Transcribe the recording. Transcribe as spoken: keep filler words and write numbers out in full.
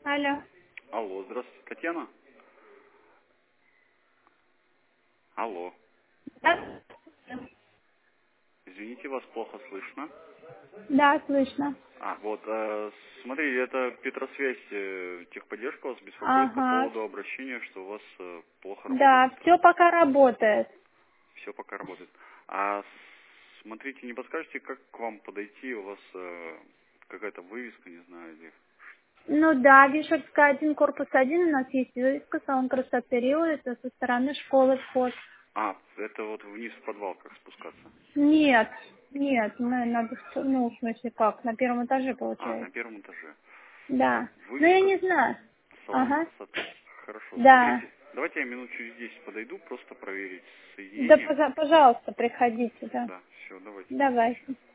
Алло. Алло, здравствуйте, Татьяна. Алло. Да, Извините, вас плохо слышно. да, слышно. А, вот, э, смотри, это Петросвязь, э, техподдержка вас беспокоит по Ага. поводу обращения, что у вас э, плохо работает Да, все интернет. пока работает. Все пока работает. А с- смотрите, не подскажете, как к вам подойти? У вас э, какая-то вывеска, не знаю, где. Ну да, Вишерская один, корпус один у нас есть вывеска, салон красоты Рио, это со стороны школы вход. А, это вот вниз в подвал как спускаться. Нет, нет, мы надо, в- ну, в смысле как, на первом этаже А, на получается. первом этаже. Да. Ну я Вывеска не знаю. салон Ага. красоты. Хорошо, Да. смотрите, давайте я минут через десять подойду, просто проверить Да, соединение. пожа- пожалуйста, приходите, да. Да, все, давайте. Давайте.